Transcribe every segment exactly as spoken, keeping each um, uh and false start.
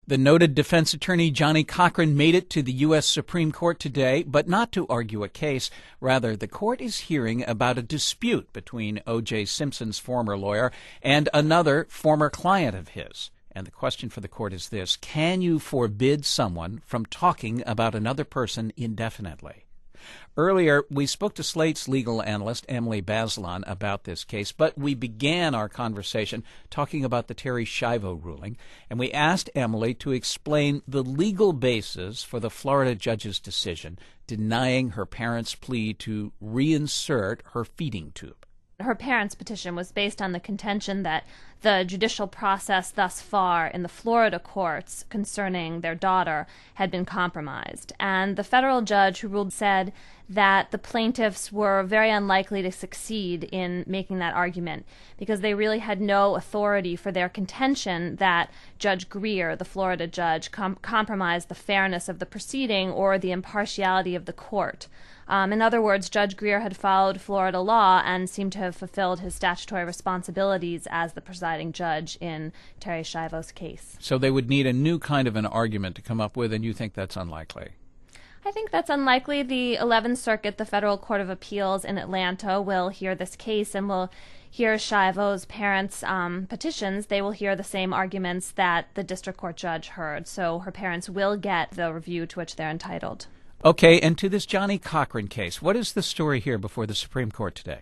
The noted defense attorney Johnnie Cochran made it to the U S Supreme Court today, but not to argue a case. Rather, the court is hearing about a dispute between O J. Simpson's former lawyer and another former client of his. And the question for the court is this: can you forbid someone from talking about another person indefinitely? Earlier, we spoke to Slate's legal analyst, Emily Bazelon, about this case, but we began our conversation talking about the Terri Schiavo ruling, and we asked Emily to explain the legal basis for the Florida judge's decision denying her parents' plea to reinsert her feeding tube. Her parents' petition was based on the contention that the judicial process thus far in the Florida courts concerning their daughter had been compromised. And the federal judge who ruled said that the plaintiffs were very unlikely to succeed in making that argument because they really had no authority for their contention that Judge Greer, the Florida judge, com- compromised the fairness of the proceeding or the impartiality of the court. Um, in other words, Judge Greer had followed Florida law and seemed to have fulfilled his statutory responsibilities as the presiding judge in Terri Schiavo's case. So they would need a new kind of an argument to come up with, and you think that's unlikely? I think that's unlikely. The eleventh Circuit, the Federal Court of Appeals in Atlanta, will hear this case and will hear Schiavo's parents' um, petitions. They will hear the same arguments that the district court judge heard. So her parents will get the review to which they're entitled. Okay, and to this Johnnie Cochran case, what is the story here before the Supreme Court today?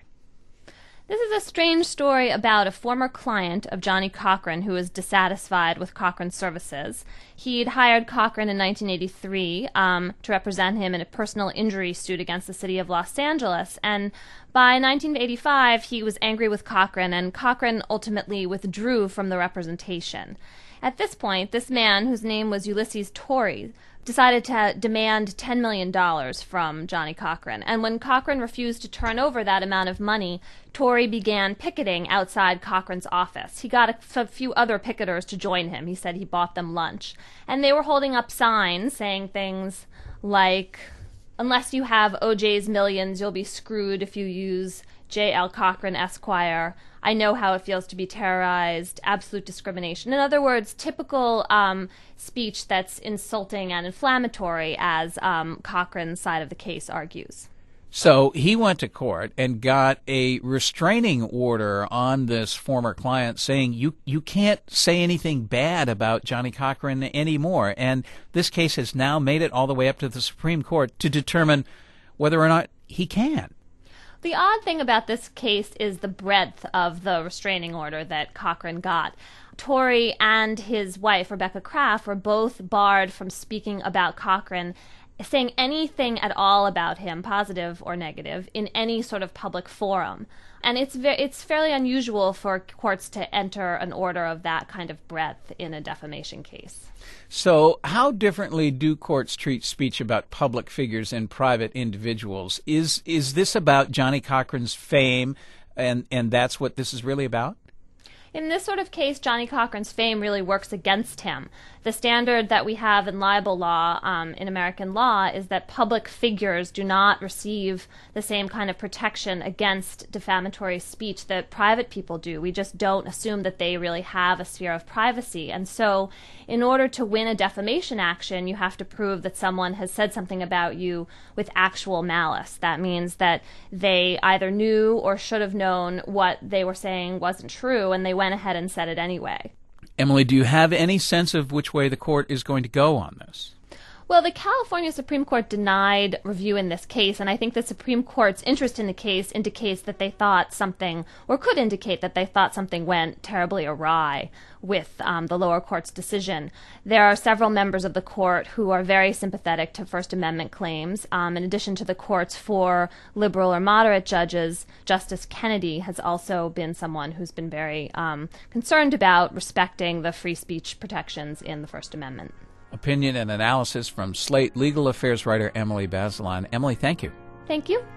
This is a strange story about a former client of Johnnie Cochran who was dissatisfied with Cochran's services. He'd hired Cochran in nineteen eighty-three um, to represent him in a personal injury suit against the city of Los Angeles, and by nineteen eighty-five he was angry with Cochran, and Cochran ultimately withdrew from the representation. At this point, this man, whose name was Ulysses Torrey, decided to demand ten million dollars from Johnnie Cochran. And when Cochran refused to turn over that amount of money, Torrey began picketing outside Cochran's office. He got a, f- a few other picketers to join him. He said he bought them lunch. And they were holding up signs saying things like, "Unless you have O J's millions, you'll be screwed if you use J L. Cochran, Esquire. I know how it feels to be terrorized. Absolute discrimination." In other words, typical um, speech that's insulting and inflammatory, as um, Cochran's side of the case argues. So he went to court and got a restraining order on this former client saying you, you can't say anything bad about Johnnie Cochran anymore. And this case has now made it all the way up to the Supreme Court to determine whether or not he can. The odd thing about this case is the breadth of the restraining order that Cochran got. Torrey and his wife, Rebecca Kraft, were both barred from speaking about Cochran, saying anything at all about him, positive or negative, in any sort of public forum. And it's ve- it's fairly unusual for courts to enter an order of that kind of breadth in a defamation case. So how differently do courts treat speech about public figures and private individuals? Is is this about Johnnie Cochran's fame, and, and that's what this is really about? In this sort of case, Johnnie Cochran's fame really works against him. The standard that we have in libel law, um, in American law, is that public figures do not receive the same kind of protection against defamatory speech that private people do. We just don't assume that they really have a sphere of privacy. And so in order to win a defamation action, you have to prove that someone has said something about you with actual malice. That means that they either knew or should have known what they were saying wasn't true, and they went ahead and said it anyway. Emily, do you have any sense of which way the court is going to go on this? Well, the California Supreme Court denied review in this case, and I think the Supreme Court's interest in the case indicates that they thought something, or could indicate that they thought something went terribly awry with um, the lower court's decision. There are several members of the court who are very sympathetic to First Amendment claims. Um, in addition to the court's four liberal or moderate judges, Justice Kennedy has also been someone who's been very um, concerned about respecting the free speech protections in the First Amendment. Opinion and analysis from Slate legal affairs writer Emily Bazelon. Emily, thank you. Thank you.